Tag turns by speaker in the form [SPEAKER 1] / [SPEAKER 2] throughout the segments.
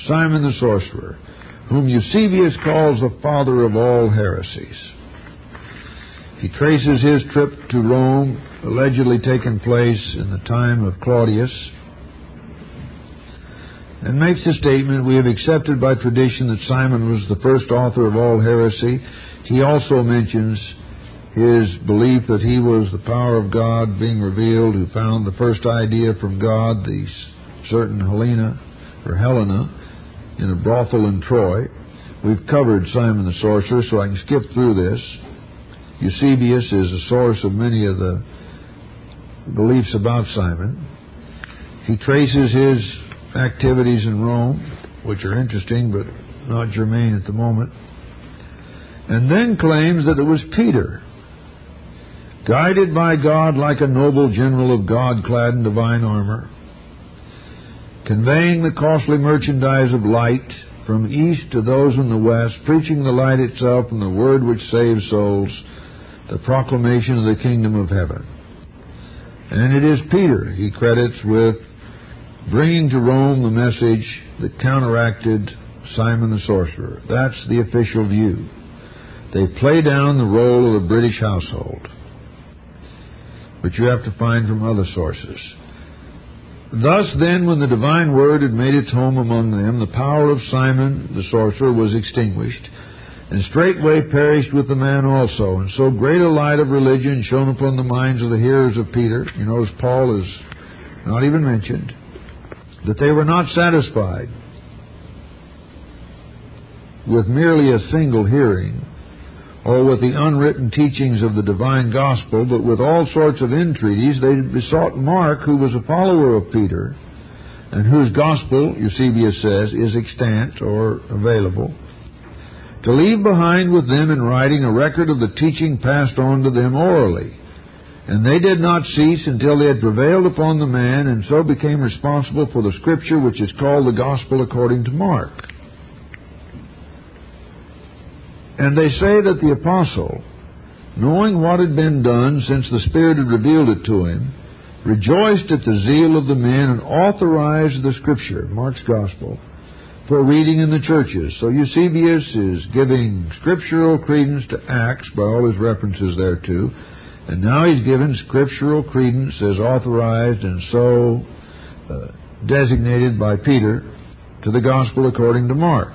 [SPEAKER 1] Simon the sorcerer, whom Eusebius calls the father of all heresies. He traces his trip to Rome, allegedly taken place in the time of Claudius, and makes the statement, we have accepted by tradition that Simon was the first author of all heresy. He also mentions his belief that he was the power of God being revealed, who found the first idea from God, the certain Helena, in a brothel in Troy. We've covered Simon the sorcerer, so I can skip through this. Eusebius is the source of many of the beliefs about Simon. He traces his activities in Rome, which are interesting but not germane at the moment, and then claims that it was Peter, guided by God like a noble general of God clad in divine armor, conveying the costly merchandise of light from east to those in the west, preaching the light itself and the word which saves souls, the proclamation of the kingdom of heaven. And it is Peter he credits with bringing to Rome the message that counteracted Simon the sorcerer. That's the official view. They play down the role of the British household, which you have to find from other sources. Thus then, when the divine word had made its home among them, the power of Simon the sorcerer was extinguished, and straightway perished with the man also. And so great a light of religion shone upon the minds of the hearers of Peter, you notice Paul is not even mentioned, that they were not satisfied with merely a single hearing, or with the unwritten teachings of the divine gospel, but with all sorts of entreaties they besought Mark, who was a follower of Peter, and whose gospel, Eusebius says, is extant or available, to leave behind with them in writing a record of the teaching passed on to them orally. And they did not cease until they had prevailed upon the man, and so became responsible for the scripture which is called the gospel according to Mark. And they say that the apostle, knowing what had been done since the Spirit had revealed it to him, rejoiced at the zeal of the men and authorized the scripture, Mark's gospel, for reading in the churches. So Eusebius is giving scriptural credence to Acts by all his references thereto, and now he's given scriptural credence as authorized and so designated by Peter to the gospel according to Mark.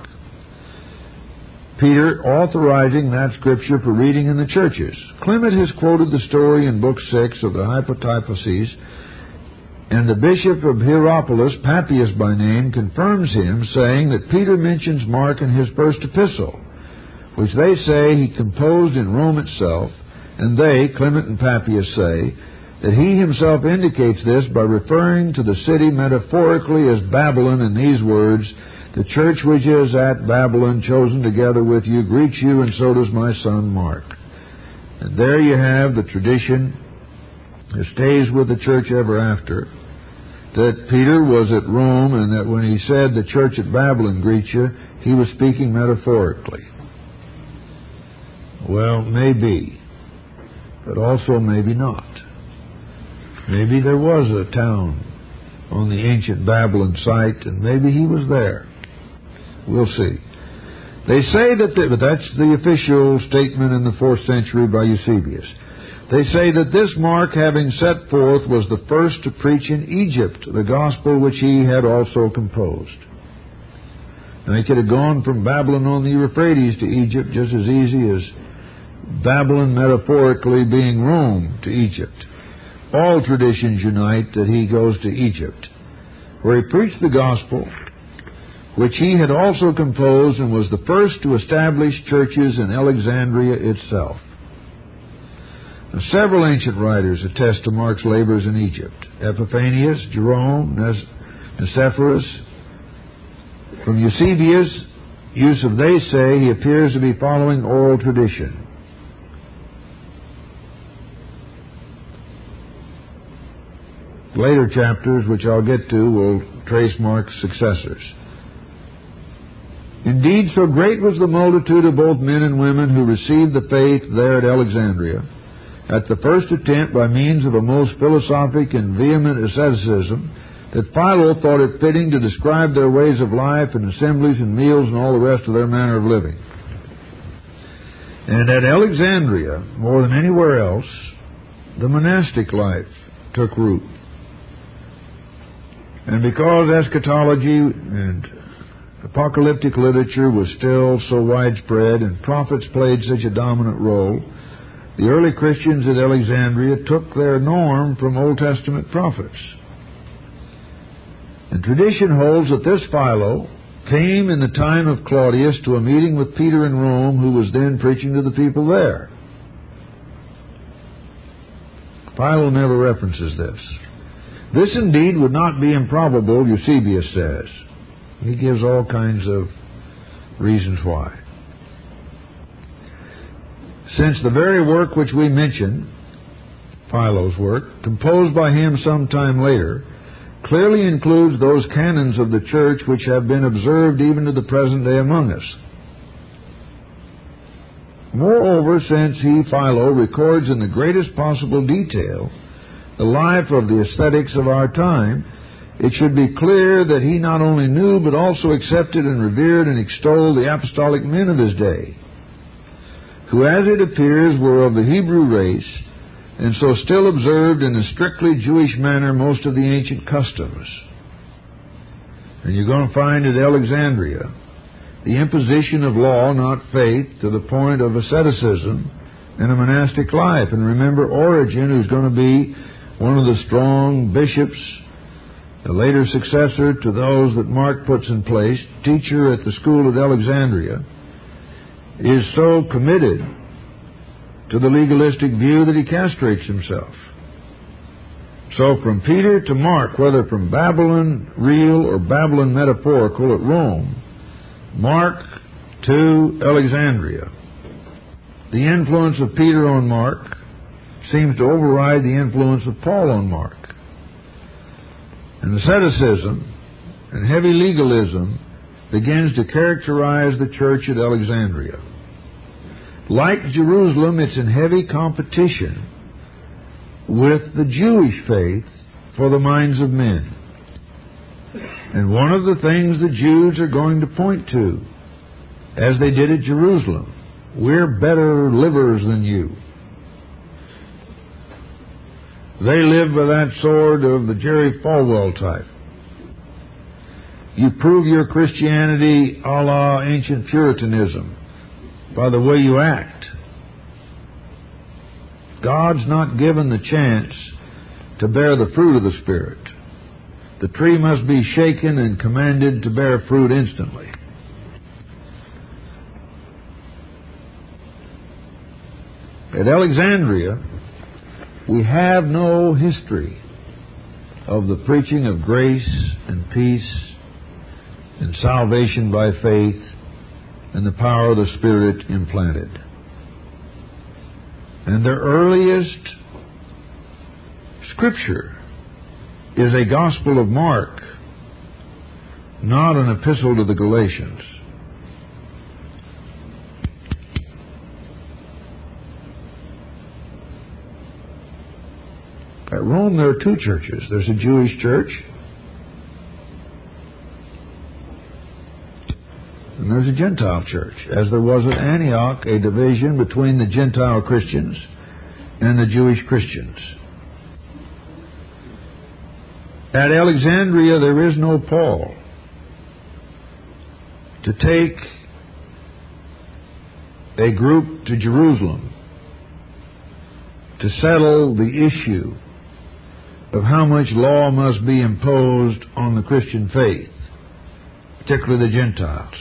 [SPEAKER 1] Peter authorizing that scripture for reading in the churches. Clement has quoted the story in Book 6 of the Hypotyposes, and the bishop of Hierapolis, Papias by name, confirms him, saying that Peter mentions Mark in his first epistle, which they say he composed in Rome itself, and they, Clement and Papias, say that he himself indicates this by referring to the city metaphorically as Babylon in these words, "The church which is at Babylon, chosen together with you, greets you, and so does my son Mark." And there you have the tradition that stays with the church ever after, that Peter was at Rome, and that when he said the church at Babylon greets you, he was speaking metaphorically. Well, maybe, but also maybe not. Maybe there was a town on the ancient Babylon site, and maybe he was there. We'll see. They say that, but that's the official statement in the 4th century by Eusebius. They say that this Mark, having set forth, was the first to preach in Egypt the gospel which he had also composed. Now, he could have gone from Babylon on the Euphrates to Egypt just as easy as Babylon metaphorically being Rome to Egypt. All traditions unite that he goes to Egypt, where he preached the gospel which he had also composed, and was the first to establish churches in Alexandria itself. Now, several ancient writers attest to Mark's labors in Egypt. Epiphanius, Jerome, Nicephorus. From Eusebius' use of "they say," he appears to be following oral tradition. Later chapters, which I'll get to, will trace Mark's successors. Indeed, so great was the multitude of both men and women who received the faith there at Alexandria, at the first attempt by means of a most philosophic and vehement asceticism, that Philo thought it fitting to describe their ways of life and assemblies and meals and all the rest of their manner of living. And at Alexandria, more than anywhere else, the monastic life took root. And because eschatology and apocalyptic literature was still so widespread and prophets played such a dominant role, the early Christians at Alexandria took their norm from Old Testament prophets. And tradition holds that this Philo came in the time of Claudius to a meeting with Peter in Rome, who was then preaching to the people there. Philo never references this. This indeed would not be improbable, Eusebius says. He gives all kinds of reasons why. Since the very work which we mention, Philo's work, composed by him some time later, clearly includes those canons of the church which have been observed even to the present day among us. Moreover, since he, Philo, records in the greatest possible detail the life of the ascetics of our time, it should be clear that he not only knew but also accepted and revered and extolled the apostolic men of his day, who, as it appears, were of the Hebrew race, and so still observed in a strictly Jewish manner most of the ancient customs. And you're going to find at Alexandria the imposition of law, not faith, to the point of asceticism and a monastic life. And remember Origen, who's going to be one of the strong bishops, a later successor to those that Mark puts in place, teacher at the school at Alexandria, is so committed to the legalistic view that he castrates himself. So from Peter to Mark, whether from Babylon real or Babylon metaphorical at Rome, Mark to Alexandria, the influence of Peter on Mark seems to override the influence of Paul on Mark. And asceticism and heavy legalism begins to characterize the church at Alexandria. Like Jerusalem, it's in heavy competition with the Jewish faith for the minds of men. And one of the things the Jews are going to point to, as they did at Jerusalem, we're better livers than you. They live by that sword of the Jerry Falwell type. You prove your Christianity a la ancient Puritanism by the way you act. God's not given the chance to bear the fruit of the Spirit. The tree must be shaken and commanded to bear fruit instantly. At Alexandria, we have no history of the preaching of grace and peace and salvation by faith and the power of the Spirit implanted. And their earliest scripture is a Gospel of Mark, not an epistle to the Galatians. At Rome, there are two churches. There's a Jewish church, and there's a Gentile church. As there was at Antioch, a division between the Gentile Christians and the Jewish Christians. At Alexandria, there is no Paul to take a group to Jerusalem to settle the issue of how much law must be imposed on the Christian faith, particularly the Gentiles.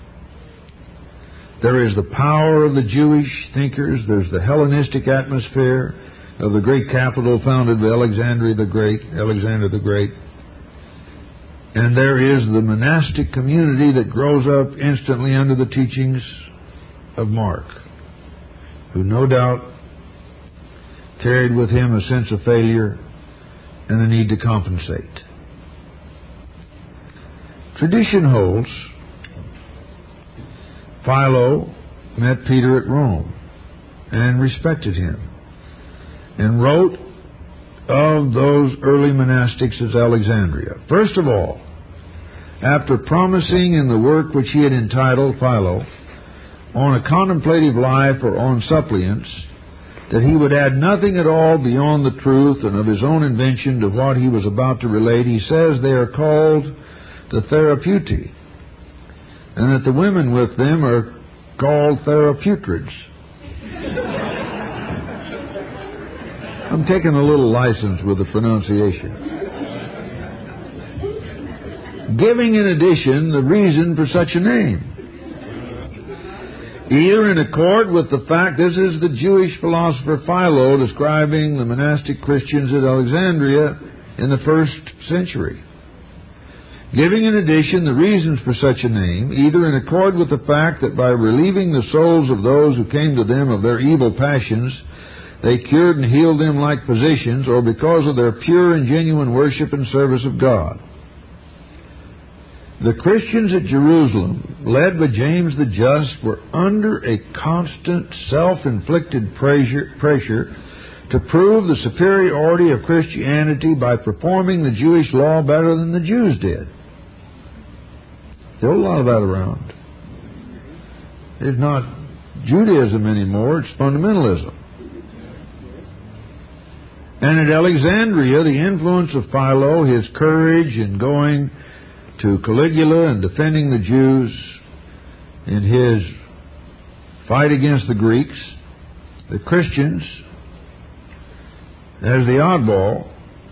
[SPEAKER 1] There is the power of the Jewish thinkers. There's the Hellenistic atmosphere of the great capital founded by Alexander the Great. And there is the monastic community that grows up instantly under the teachings of Mark, who no doubt carried with him a sense of failure and the need to compensate. Tradition holds Philo met Peter at Rome and respected him and wrote of those early monastics at Alexandria. First of all, after promising in the work which he had entitled Philo, on a contemplative life or on suppliants, that he would add nothing at all beyond the truth and of his own invention to what he was about to relate, he says they are called the Therapeutae, and that the women with them are called Theraputrids. I'm taking a little license with the pronunciation. Giving in addition the reason for such a name, either in accord with the fact, this is the Jewish philosopher Philo describing the monastic Christians at Alexandria in the first century. Giving in addition the reasons for such a name, either in accord with the fact that by relieving the souls of those who came to them of their evil passions, they cured and healed them like physicians, or because of their pure and genuine worship and service of God. The Christians at Jerusalem, led by James the Just, were under a constant self-inflicted pressure to prove the superiority of Christianity by performing the Jewish law better than the Jews did. There's a lot of that around. It's not Judaism anymore, it's fundamentalism. And at Alexandria, the influence of Philo, his courage in going to Caligula and defending the Jews in his fight against the Greeks, the Christians, as the oddball,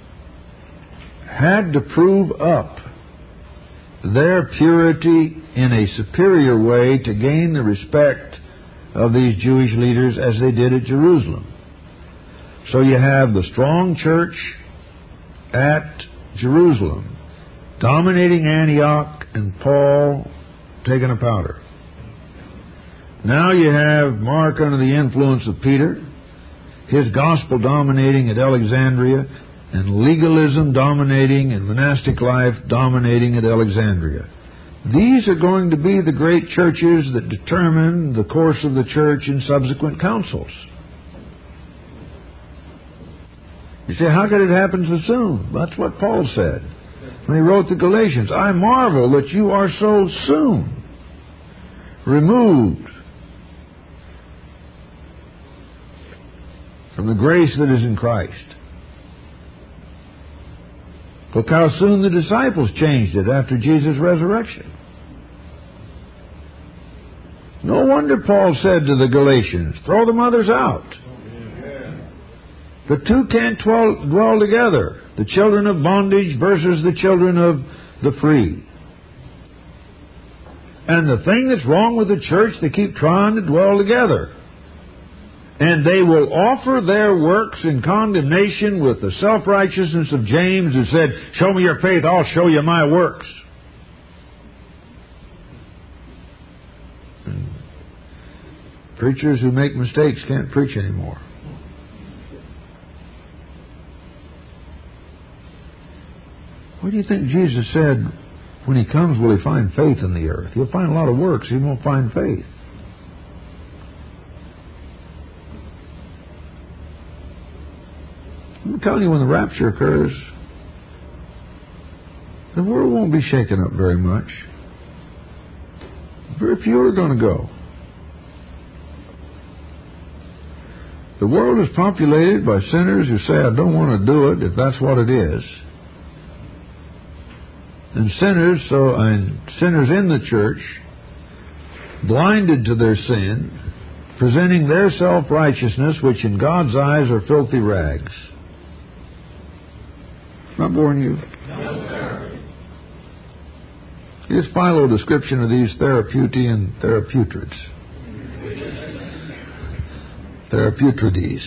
[SPEAKER 1] had to prove up their purity in a superior way to gain the respect of these Jewish leaders as they did at Jerusalem. So you have the strong church at Jerusalem dominating Antioch and Paul taking a powder. Now you have Mark under the influence of Peter, his gospel dominating at Alexandria, and legalism dominating and monastic life dominating at Alexandria. These are going to be the great churches that determine the course of the church in subsequent councils. You say, how could it happen so soon? That's what Paul said when he wrote the Galatians. I marvel that you are so soon removed from the grace that is in Christ. Look how soon the disciples changed it after Jesus' resurrection. No wonder Paul said to the Galatians, throw the mothers out. The two can't dwell together. The children of bondage versus the children of the free. And the thing that's wrong with the church, they keep trying to dwell together. And they will offer their works in condemnation with the self-righteousness of James, who said, show me your faith, I'll show you my works. And preachers who make mistakes can't preach anymore. What do you think Jesus said when he comes, will he find faith in the earth? He'll find a lot of works, he won't find faith. I'm telling you, when the rapture occurs, the world won't be shaken up very much. Very few are going to go. The world is populated by sinners who say, I don't want to do it if that's what it is. And sinners in the church, blinded to their sin, presenting their self-righteousness, which in God's eyes are filthy rags. Not boring you? No, sir. Here's Philo description of these Therapeutae and Theraputrids. Theraputrides.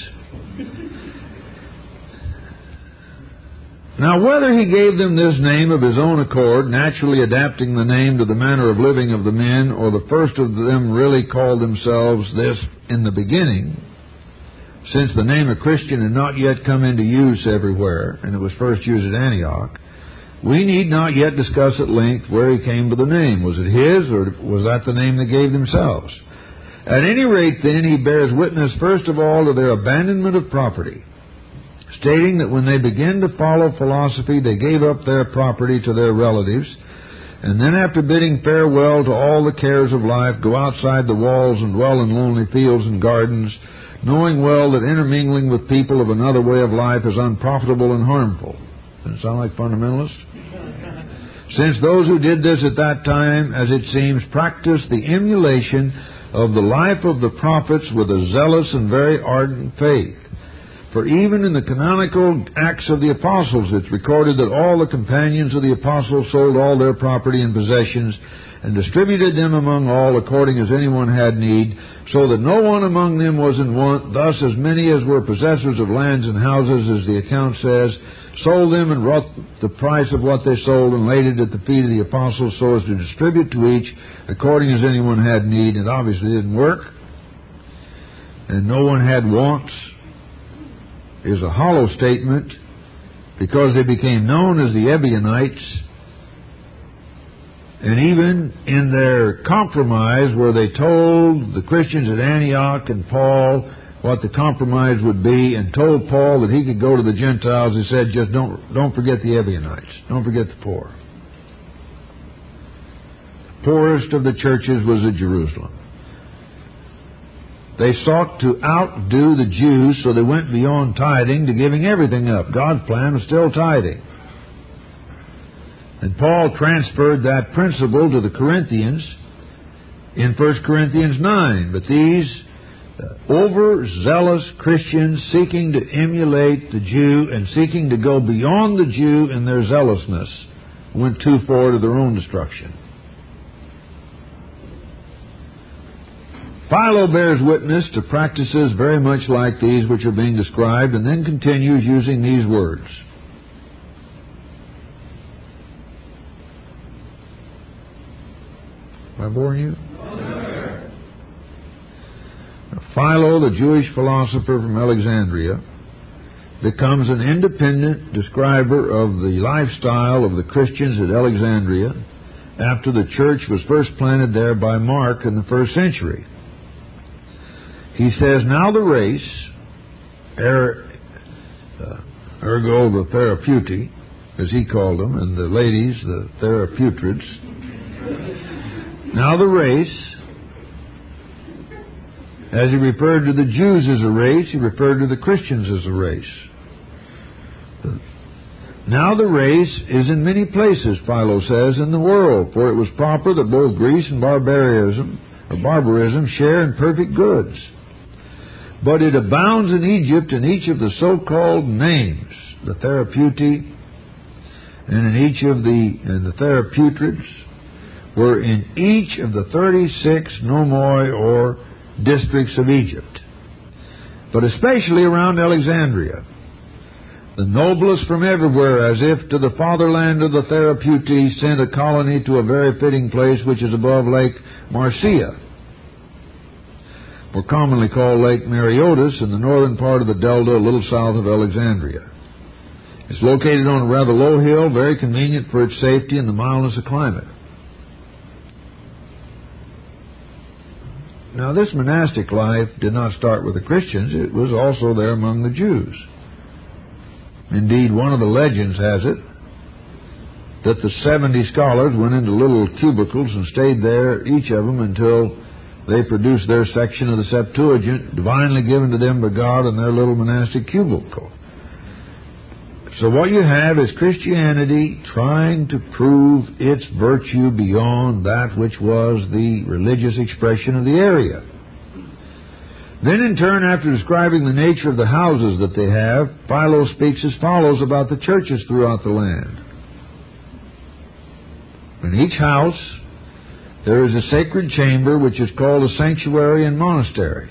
[SPEAKER 1] Now, whether he gave them this name of his own accord, naturally adapting the name to the manner of living of the men, or the first of them really called themselves this in the beginning, since the name of Christian had not yet come into use everywhere, and it was first used at Antioch, we need not yet discuss at length where he came to the name. Was it his, or was that the name they gave themselves? At any rate, then, he bears witness, first of all, to their abandonment of property. stating that when they began to follow philosophy, they gave up their property to their relatives, and then after bidding farewell to all the cares of life, go outside the walls and dwell in lonely fields and gardens, knowing well that intermingling with people of another way of life is unprofitable and harmful. Doesn't it sound like fundamentalists? Since those who did this at that time, as it seems, practiced the emulation of the life of the prophets with a zealous and very ardent faith. For even in the canonical Acts of the Apostles, it's recorded that all the companions of the Apostles sold all their property and possessions and distributed them among all according as anyone had need, so that no one among them was in want. Thus, as many as were possessors of lands and houses, as the account says, sold them and wrote the price of what they sold and laid it at the feet of the apostles so as to distribute to each according as anyone had need. It obviously didn't work. And no one had wants is a hollow statement because they became known as the Ebionites. And even in their compromise where they told the Christians at Antioch and Paul what the compromise would be and told Paul that he could go to the Gentiles, he said, just don't forget the Ebionites. Don't forget the poor. The poorest of the churches was at Jerusalem. They sought to outdo the Jews, so they went beyond tithing to giving everything up. God's plan was still tithing. And Paul transferred that principle to the Corinthians in 1 Corinthians 9. But these overzealous Christians seeking to emulate the Jew and seeking to go beyond the Jew in their zealousness went too far to their own destruction. Philo bears witness to practices very much like these which are being described, and then continues using these words. Am I boring you? Philo, the Jewish philosopher from Alexandria, becomes an independent describer of the lifestyle of the Christians at Alexandria after the church was first planted there by Mark in the first century. He says, now the race, ergo the Therapeuti, as he called them, and the ladies, the Therapeutids. Now the race, as he referred to the Jews as a race, he referred to the Christians as a race. Now the race is in many places, Philo says, in the world, for it was proper that both Greece and barbarism share in perfect goods. But it abounds in Egypt in each of the so-called names, the Therapeuti, and in each of the Therapeutids, were in each of the 36 nomoi or districts of Egypt, but especially around Alexandria. The noblest from everywhere, as if to the fatherland of the Therapeuti, sent a colony to a very fitting place which is above Lake Marcia, more commonly called Lake Mareotis, in the northern part of the delta, a little south of Alexandria. It's located on a rather low hill, very convenient for its safety and the mildness of climate. Now, this monastic life did not start with the Christians. It was also there among the Jews. Indeed, one of the legends has it that the 70 scholars went into little cubicles and stayed there, each of them, until they produced their section of the Septuagint, divinely given to them by God in their little monastic cubicle. So what you have is Christianity trying to prove its virtue beyond that which was the religious expression of the area. Then in turn, after describing the nature of the houses that they have, Philo speaks as follows about the churches throughout the land. In each house there is a sacred chamber which is called a sanctuary and monastery,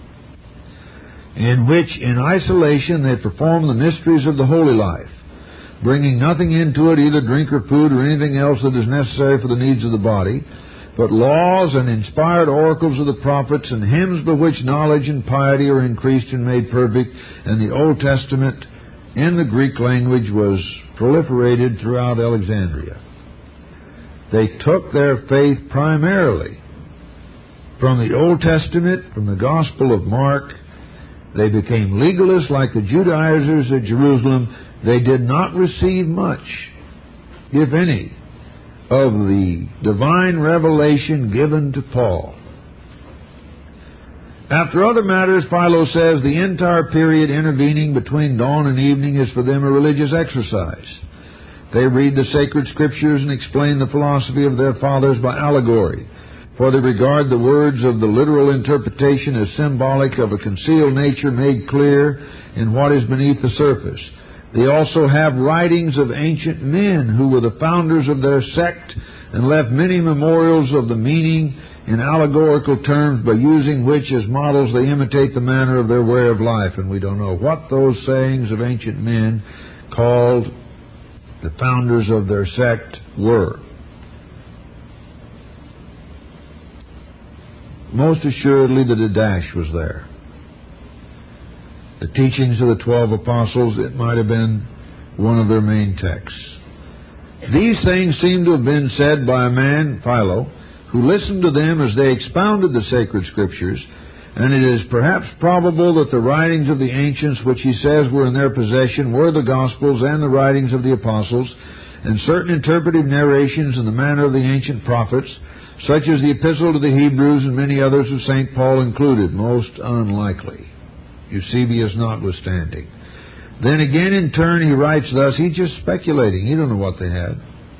[SPEAKER 1] in which in isolation they perform the mysteries of the holy life, bringing nothing into it, either drink or food or anything else that is necessary for the needs of the body, but laws and inspired oracles of the prophets and hymns by which knowledge and piety are increased and made perfect. And the Old Testament in the Greek language was proliferated throughout Alexandria. They took their faith primarily from the Old Testament, from the Gospel of Mark, They became legalists like the Judaizers at Jerusalem. They did not receive much, if any, of the divine revelation given to Paul. After other matters, Philo says the entire period intervening between dawn and evening is for them a religious exercise. They read the sacred scriptures and explain the philosophy of their fathers by allegory, for they regard the words of the literal interpretation as symbolic of a concealed nature made clear in what is beneath the surface. They also have writings of ancient men who were the founders of their sect and left many memorials of the meaning in allegorical terms, by using which as models they imitate the manner of their way of life. And we don't know what those sayings of ancient men called the founders of their sect were. Most assuredly the Didache was there. The teachings of the 12 apostles, it might have been one of their main texts. These things seem to have been said by a man, Philo, who listened to them as they expounded the sacred scriptures, and it is perhaps probable that the writings of the ancients, which he says were in their possession, were the Gospels and the writings of the apostles, and certain interpretive narrations in the manner of the ancient prophets, such as the Epistle to the Hebrews and many others of St. Paul included. Most unlikely, Eusebius notwithstanding. Then again, in turn, he writes thus. He's just speculating. He don't know what they had,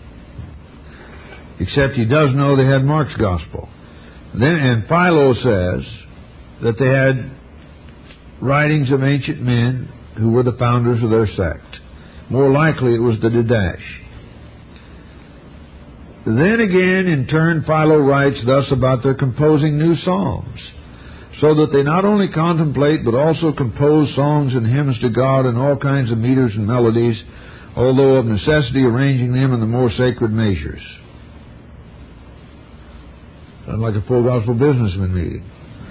[SPEAKER 1] except he does know they had Mark's Gospel. And Philo says that they had writings of ancient men who were the founders of their sect. More likely it was the Didache. Then again, in turn, Philo writes thus about their composing new psalms, so that they not only contemplate but also compose songs and hymns to God in all kinds of meters and melodies, although of necessity arranging them in the more sacred measures. Sounds like a full gospel businessman meeting.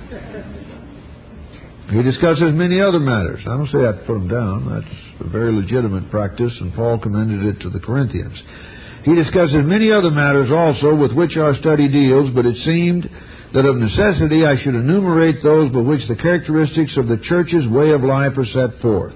[SPEAKER 1] He discusses many other matters. I don't say that to put them down. That's a very legitimate practice, and Paul commended it to the Corinthians. He discusses many other matters also with which our study deals, but it seemed that of necessity I should enumerate those by which the characteristics of the church's way of life are set forth.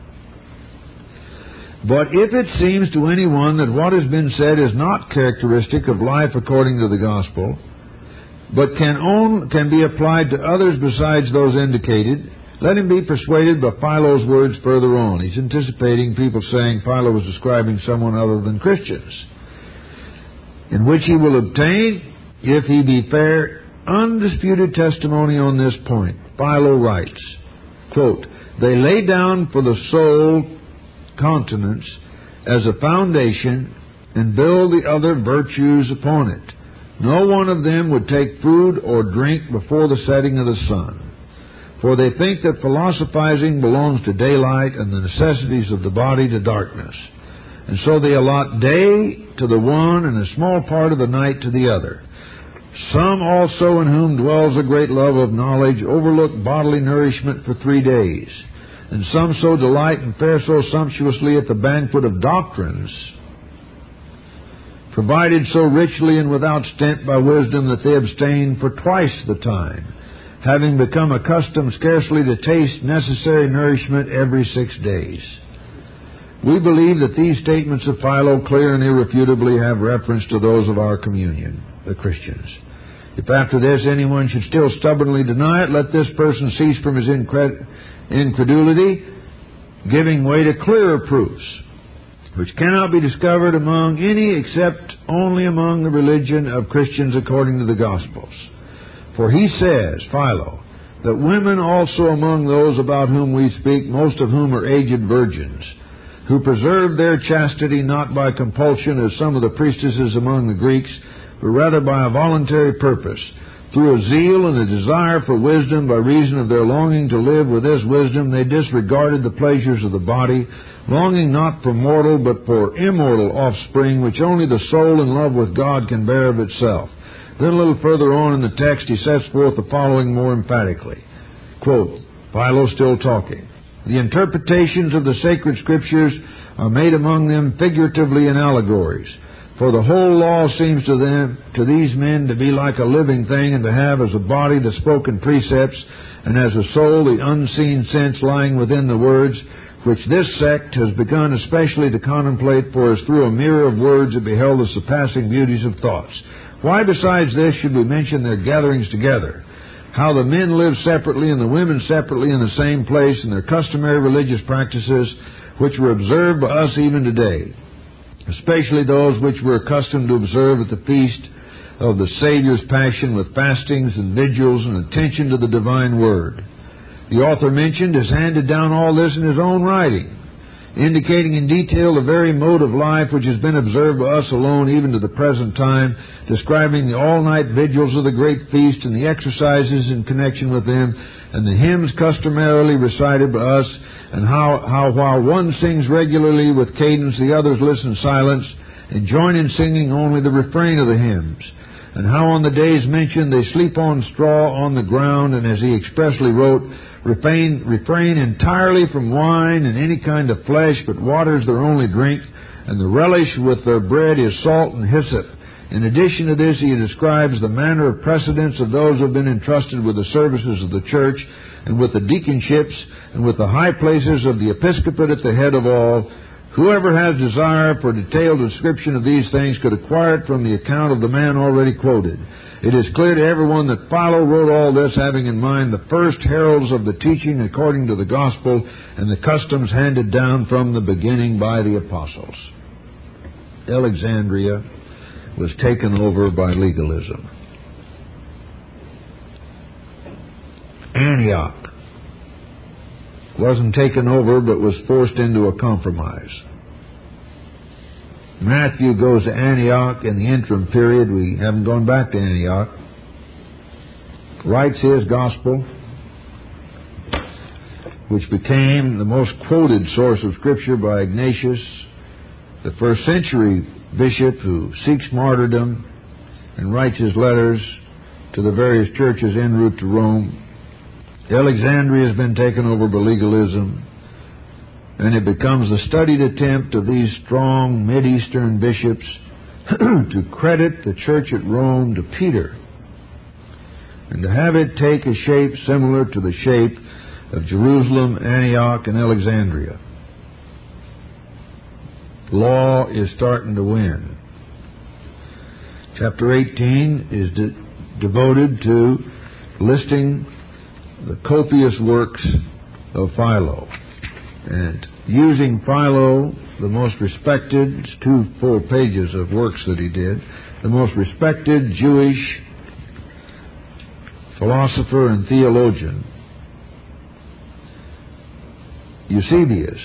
[SPEAKER 1] But if it seems to anyone that what has been said is not characteristic of life according to the gospel, but can be applied to others besides those indicated, let him be persuaded by Philo's words further on. He's anticipating people saying Philo was describing someone other than Christians, in which he will obtain, if he be fair, undisputed testimony on this point. Philo writes, quote, "They lay down for the soul continence as a foundation and build the other virtues upon it. No one of them would take food or drink before the setting of the sun. For they think that philosophizing belongs to daylight and the necessities of the body to darkness. And so they allot day to the one and a small part of the night to the other. Some also, in whom dwells a great love of knowledge, overlook bodily nourishment for 3 days. And some so delight and fare so sumptuously at the banquet of doctrines, provided so richly and without stint by wisdom, that they abstain for twice the time, having become accustomed scarcely to taste necessary nourishment every 6 days." We believe that these statements of Philo clear and irrefutably have reference to those of our communion, the Christians. If after this anyone should still stubbornly deny it, let this person cease from his incredulity, giving way to clearer proofs, which cannot be discovered among any except only among the religion of Christians according to the Gospels. For he says, Philo, that women also among those about whom we speak, most of whom are aged virgins, who preserve their chastity not by compulsion as some of the priestesses among the Greeks, but rather by a voluntary purpose, through a zeal and a desire for wisdom, by reason of their longing to live with this wisdom, they disregarded the pleasures of the body, longing not for mortal but for immortal offspring, which only the soul in love with God can bear of itself. Then a little further on in the text he sets forth the following more emphatically. Quote, Philo still talking, "The interpretations of the sacred scriptures are made among them figuratively in allegories. For the whole law seems to these men to be like a living thing, and to have as a body the spoken precepts, and as a soul the unseen sense lying within the words, which this sect has begun especially to contemplate for us through a mirror of words that beheld the surpassing beauties of thoughts. Why besides this should we mention their gatherings together? How the men live separately and the women separately in the same place, and their customary religious practices which were observed by us even today, especially those which were accustomed to observe at the feast of the Savior's Passion with fastings and vigils and attention to the divine word. The author mentioned has handed down all this in his own writing, indicating in detail the very mode of life which has been observed by us alone even to the present time, describing the all-night vigils of the great feast and the exercises in connection with them, and the hymns customarily recited by us, and how while one sings regularly with cadence, the others listen in silence and join in singing only the refrain of the hymns, and how on the days mentioned they sleep on straw on the ground, and as he expressly wrote, refrain entirely from wine and any kind of flesh, but water is their only drink, and the relish with their bread is salt and hyssop. In addition to this, he describes the manner of precedence of those who have been entrusted with the services of the church, and with the deaconships, and with the high places of the episcopate at the head of all. Whoever has desire for a detailed description of these things could acquire it from the account of the man already quoted. It is clear to everyone that Philo wrote all this having in mind the first heralds of the teaching according to the gospel and the customs handed down from the beginning by the apostles. Alexandria was taken over by legalism. Antioch wasn't taken over but was forced into a compromise. Matthew goes to Antioch in the interim period. We haven't gone back to Antioch. Writes his gospel, which became the most quoted source of Scripture by Ignatius, the first century bishop who seeks martyrdom and writes his letters to the various churches en route to Rome. Alexandria has been taken over by legalism, and it becomes the studied attempt of these strong Mid-Eastern bishops to credit the church at Rome to Peter and to have it take a shape similar to the shape of Jerusalem, Antioch, and Alexandria. Law is starting to win. Chapter 18 is devoted to listing the copious works of Philo, and using Philo, the most respected, it's 2 full pages of works that he did, the most respected Jewish philosopher and theologian, Eusebius,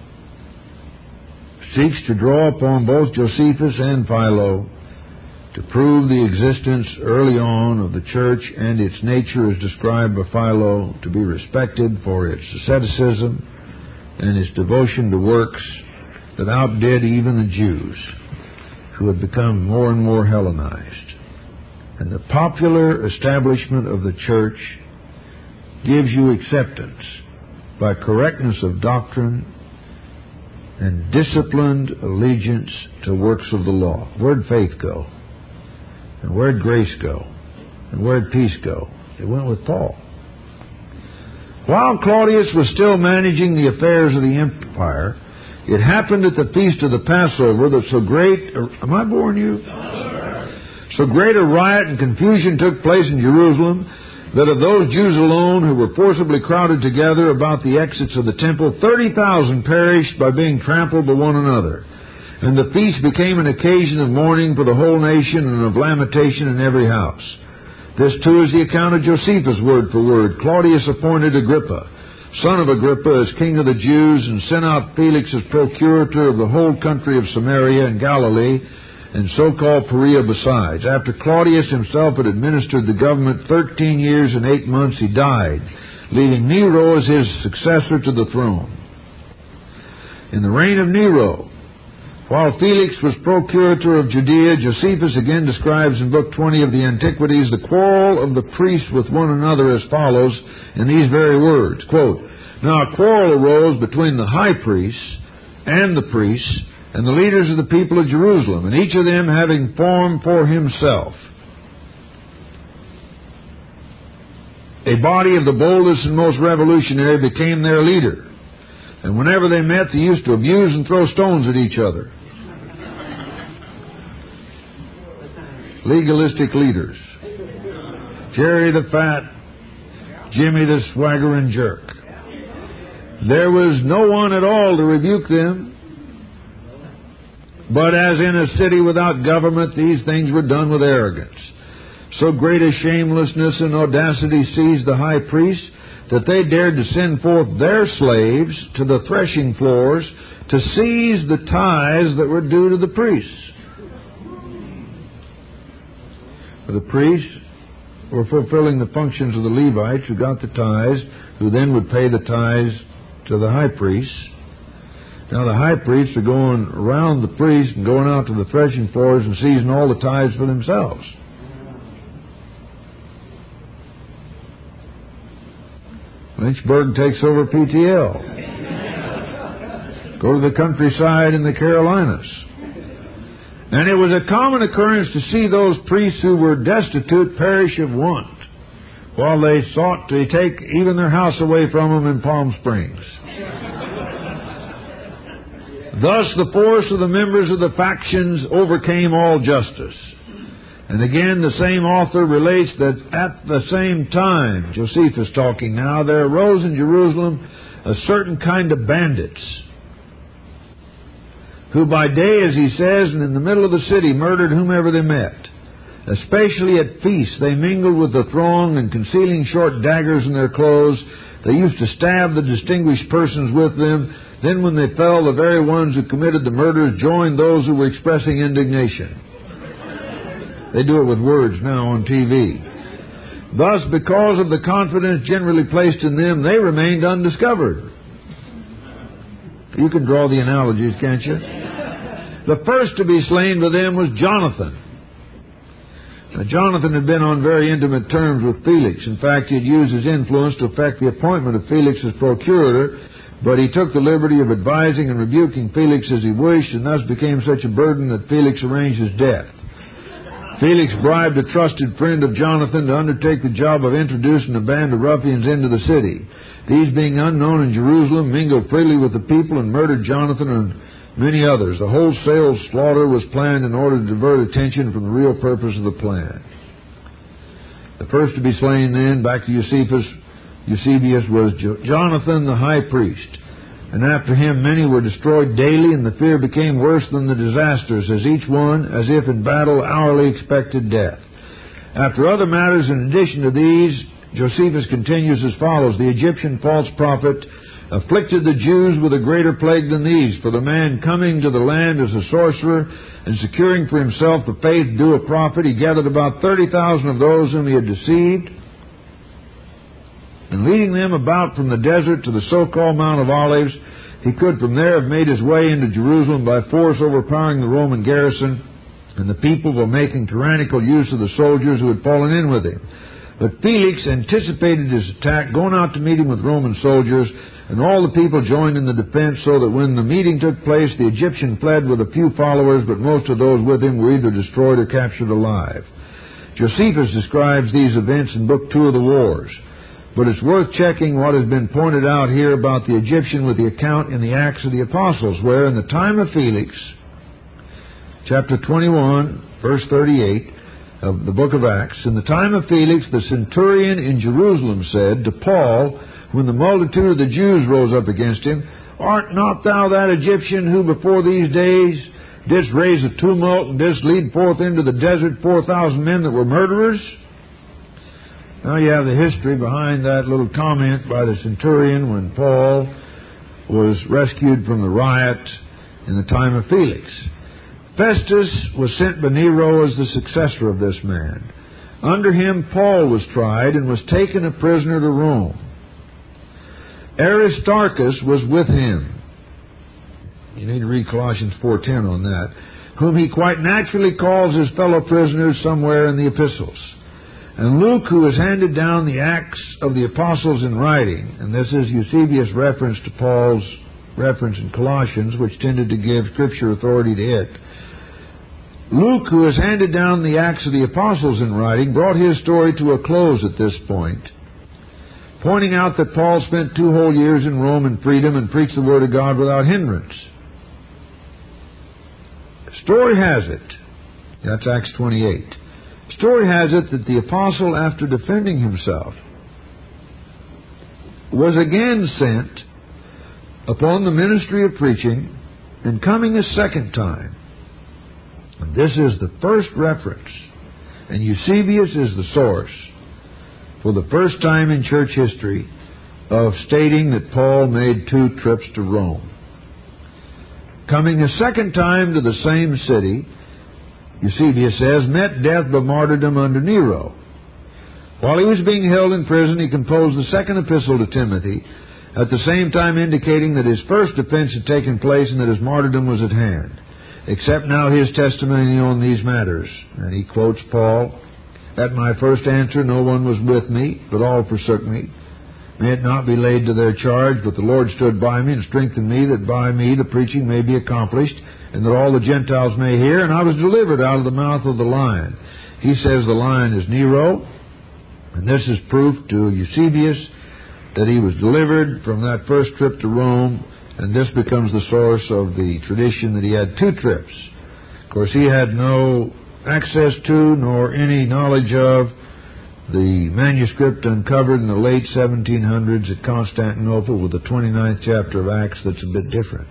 [SPEAKER 1] seeks to draw upon both Josephus and Philo to prove the existence early on of the church and its nature as described by Philo to be respected for its asceticism and its devotion to works that outdid even the Jews, who had become more and more Hellenized. And the popular establishment of the church gives you acceptance by correctness of doctrine and disciplined allegiance to works of the law. Where'd faith go? And where'd grace go? And where'd peace go? It went with Paul. While Claudius was still managing the affairs of the empire, it happened at the feast of the Passover that so great... Am I boring you? So great a riot and confusion took place in Jerusalem that of those Jews alone who were forcibly crowded together about the exits of the temple, 30,000 perished by being trampled by one another. And the feast became an occasion of mourning for the whole nation and of lamentation in every house. This too is the account of Josephus word for word. Claudius appointed Agrippa, son of Agrippa, as king of the Jews, and sent out Felix as procurator of the whole country of Samaria and Galilee, and so-called Perea besides. After Claudius himself had administered the government 13 years and 8 months, he died, leaving Nero as his successor to the throne. In the reign of Nero, while Felix was procurator of Judea, Josephus again describes in Book 20 of the Antiquities the quarrel of the priests with one another as follows in these very words, quote, "Now a quarrel arose between the high priests and the priests and the leaders of the people of Jerusalem, and each of them having formed for himself a body of the boldest and most revolutionary became their leader. And whenever they met, they used to abuse and throw stones at each other. Legalistic leaders. Jerry the Fat, Jimmy the Swaggering Jerk. There was no one at all to rebuke them. But as in a city without government, these things were done with arrogance. So great a shamelessness and audacity seized the high priests that they dared to send forth their slaves to the threshing floors to seize the tithes that were due to the priests. For the priests were fulfilling the functions of the Levites, who got the tithes, who then would pay the tithes to the high priests. Now the high priests are going around the priests and going out to the threshing floors and seizing all the tithes for themselves. Lynchburg takes over PTL. Go to the countryside in the Carolinas. And it was a common occurrence to see those priests who were destitute perish of want, while they sought to take even their house away from them in Palm Springs. Thus the force of the members of the factions overcame all justice. And again, the same author relates that at the same time, Josephus talking now, there arose in Jerusalem a certain kind of bandits, who by day, as he says, and in the middle of the city, murdered whomever they met. Especially at feasts, they mingled with the throng, and concealing short daggers in their clothes, they used to stab the distinguished persons with them. Then when they fell, the very ones who committed the murders joined those who were expressing indignation. They do it with words now on TV. Thus, because of the confidence generally placed in them, they remained undiscovered. You can draw the analogies, can't you? The first to be slain by them was Jonathan. Now, Jonathan had been on very intimate terms with Felix. In fact, he had used his influence to effect the appointment of Felix as procurator, but he took the liberty of advising and rebuking Felix as he wished, and thus became such a burden that Felix arranged his death. Felix bribed a trusted friend of Jonathan to undertake the job of introducing a band of ruffians into the city. These, being unknown in Jerusalem, mingled freely with the people and murdered Jonathan and many others. A wholesale slaughter was planned in order to divert attention from the real purpose of the plan. The first to be slain then, back to Eusebius, was Jonathan the high priest. And after him many were destroyed daily, and the fear became worse than the disasters, as each one, as if in battle, hourly expected death. After other matters in addition to these, Josephus continues as follows: the Egyptian false prophet afflicted the Jews with a greater plague than these, for the man coming to the land as a sorcerer and securing for himself the faith due a prophet, he gathered about 30,000 of those whom he had deceived, and leading them about from the desert to the so-called Mount of Olives, he could from there have made his way into Jerusalem by force, overpowering the Roman garrison, and the people were making tyrannical use of the soldiers who had fallen in with him. But Felix anticipated his attack, going out to meet him with Roman soldiers, and all the people joined in the defense, so that when the meeting took place, the Egyptian fled with a few followers, but most of those with him were either destroyed or captured alive. Josephus describes these events in Book 2 of the Wars. But it's worth checking what has been pointed out here about the Egyptian with the account in the Acts of the Apostles, where in the time of Felix, chapter 21, verse 38 of the book of Acts, in the time of Felix, the centurion in Jerusalem said to Paul, when the multitude of the Jews rose up against him, art not thou that Egyptian who before these days didst raise a tumult and didst lead forth into the desert 4,000 men that were murderers? Now you have the history behind that little comment by the centurion when Paul was rescued from the riot in the time of Felix. Festus was sent by Nero as the successor of this man. Under him Paul was tried and was taken a prisoner to Rome. Aristarchus was with him. You need to read Colossians 4:10 on that. Whom he quite naturally calls his fellow prisoners somewhere in the epistles. And Luke, who has handed down the Acts of the Apostles in writing, and this is Eusebius' reference to Paul's reference in Colossians, which tended to give Scripture authority to it. Luke, who has handed down the Acts of the Apostles in writing, brought his story to a close at this point, pointing out that Paul spent 2 whole years in Rome in freedom and preached the Word of God without hindrance. Story has it, that's Acts 28. Story has it that the apostle, after defending himself, was again sent upon the ministry of preaching, and coming a second time. And this is the first reference, and Eusebius is the source for the first time in church history of stating that Paul made 2 trips to Rome. Coming a second time to the same city, Eusebius says, met death by martyrdom under Nero. While he was being held in prison, he composed the second epistle to Timothy, at the same time indicating that his first offense had taken place and that his martyrdom was at hand. Accept now his testimony on these matters. And he quotes Paul, "At my first answer no one was with me, but all forsook me. May it not be laid to their charge, but the Lord stood by me and strengthened me, that by me the preaching may be accomplished, and that all the Gentiles may hear. And I was delivered out of the mouth of the lion." He says the lion is Nero, and this is proof to Eusebius that he was delivered from that first trip to Rome, and this becomes the source of the tradition that he had 2 trips. Of course, he had no access to nor any knowledge of the manuscript uncovered in the late 1700s at Constantinople with the 29th chapter of Acts that's a bit different.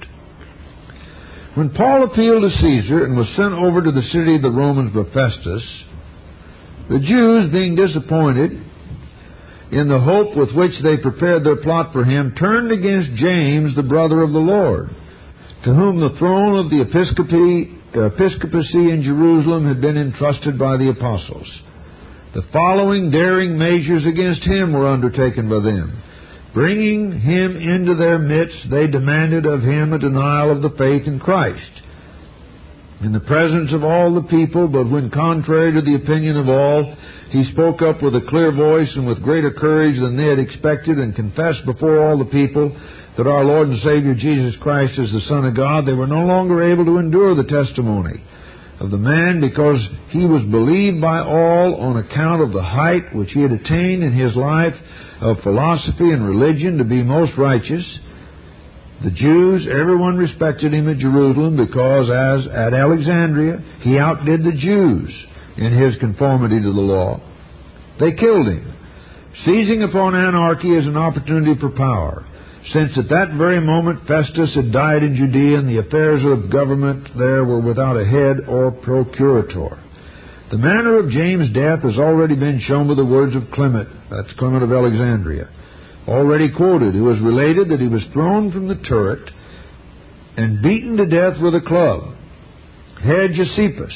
[SPEAKER 1] When Paul appealed to Caesar and was sent over to the city of the Romans by Festus, the Jews, being disappointed in the hope with which they prepared their plot for him, turned against James, the brother of the Lord, to whom the throne of the episcopacy in Jerusalem had been entrusted by the apostles. The following daring measures against him were undertaken by them. Bringing him into their midst, they demanded of him a denial of the faith in Christ in the presence of all the people, but when contrary to the opinion of all, he spoke up with a clear voice and with greater courage than they had expected, and confessed before all the people that our Lord and Savior Jesus Christ is the Son of God. They were no longer able to endure the testimony of the man, because he was believed by all on account of the height which he had attained in his life of philosophy and religion to be most righteous. The Jews, everyone respected him at Jerusalem, because as at Alexandria he outdid the Jews in his conformity to the law. They killed him, seizing upon anarchy as an opportunity for power, since at that very moment Festus had died in Judea, and the affairs of government there were without a head or procurator. The manner of James' death has already been shown by the words of Clement, that's Clement of Alexandria, already quoted, who was related that he was thrown from the turret and beaten to death with a club. Hegesippus,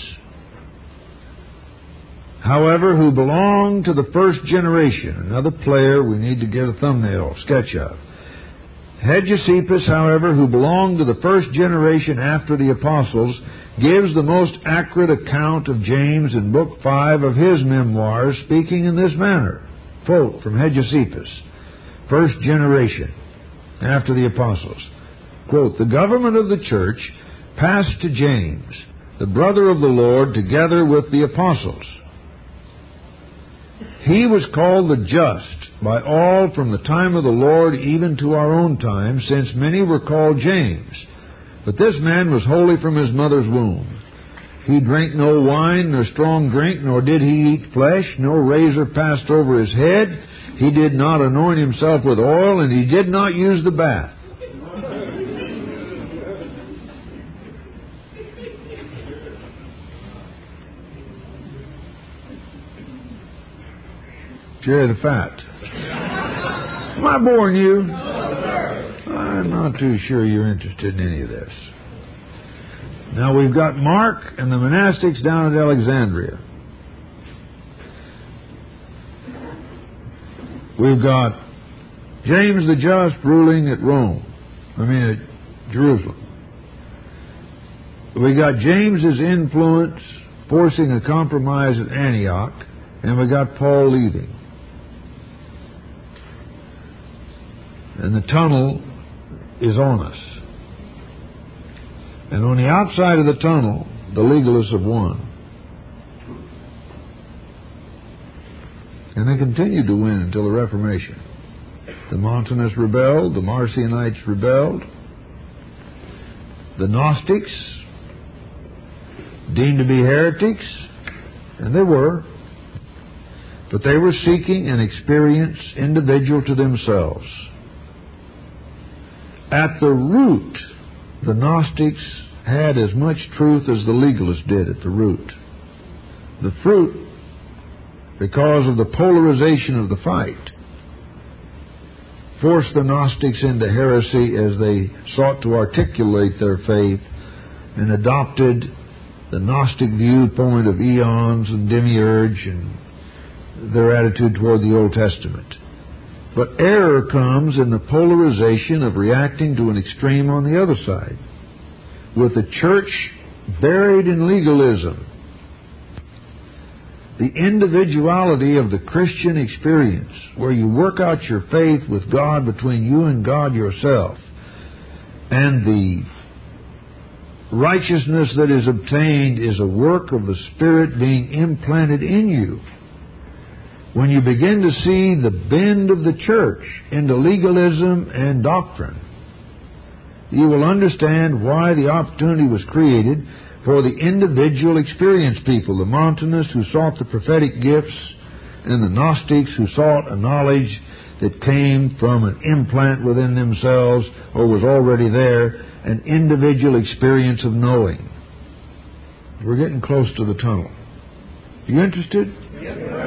[SPEAKER 1] however, who belonged to the first generation, another player we need to get a thumbnail sketch of. Hegesippus, however, who belonged to the first generation after the apostles, gives the most accurate account of James in Book 5 of his memoirs, speaking in this manner. Quote from Hegesippus, first generation after the apostles. Quote, "The government of the church passed to James, the brother of the Lord, together with the apostles. He was called the just by all from the time of the Lord even to our own time, since many were called James. But this man was holy from his mother's womb. He drank no wine nor strong drink, nor did he eat flesh. No razor passed over his head. He did not anoint himself with oil, and he did not use the bath." Share the fat. Am I boring you? I'm not too sure you're interested in any of this. Now we've got Mark and the monastics down at Alexandria. We've got James the Just ruling at at Jerusalem. We got James's influence forcing a compromise at Antioch, and we got Paul leaving. And the tunnel is on us. And on the outside of the tunnel, the legalists have won. And they continued to win until the Reformation. The Montanists rebelled. The Marcionites rebelled. The Gnostics, deemed to be heretics, and they were, but they were seeking an experience individual to themselves. At the root, the Gnostics had as much truth as the legalists did at the root. The fruit, because of the polarization of the fight, forced the Gnostics into heresy as they sought to articulate their faith and adopted the Gnostic viewpoint of eons and demiurge and their attitude toward the Old Testament. But error comes in the polarization of reacting to an extreme on the other side, with the church buried in legalism. The individuality of the Christian experience, where you work out your faith with God between you and God yourself, and the righteousness that is obtained is a work of the Spirit being implanted in you. When you begin to see the bend of the church into legalism and doctrine, you will understand why the opportunity was created for the individual experience people, the Montanists who sought the prophetic gifts, and the Gnostics who sought a knowledge that came from an implant within themselves or was already there, an individual experience of knowing. We're getting close to the tunnel. You interested?
[SPEAKER 2] Yes,